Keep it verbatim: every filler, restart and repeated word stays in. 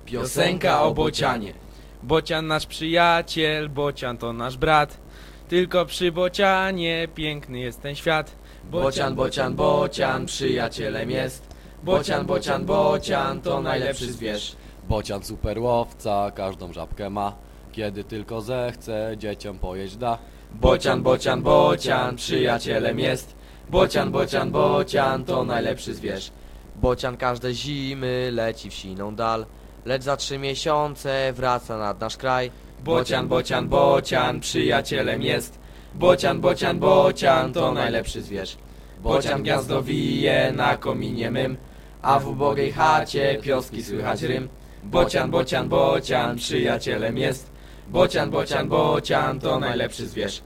Piosenka o bocianie. Bocian nasz przyjaciel, bocian to nasz brat. Tylko przy bocianie piękny jest ten świat. Bocian, bocian, bocian przyjacielem jest. Bocian, bocian, bocian to najlepszy zwierz. Bocian super łowca, każdą żabkę ma. Kiedy tylko zechce, dzieciom pojeść da. Bocian, bocian, bocian przyjacielem jest. Bocian, bocian, bocian to najlepszy zwierz. Bocian każde zimy leci w siną dal, lecz za trzy miesiące wraca nad nasz kraj. Bocian, bocian, bocian przyjacielem jest. Bocian, bocian, bocian to najlepszy zwierz. Bocian gniazdo wije na kominie mym, a w ubogiej chacie pioski słychać rym. Bocian, bocian, bocian przyjacielem jest. Bocian, bocian, bocian to najlepszy zwierz.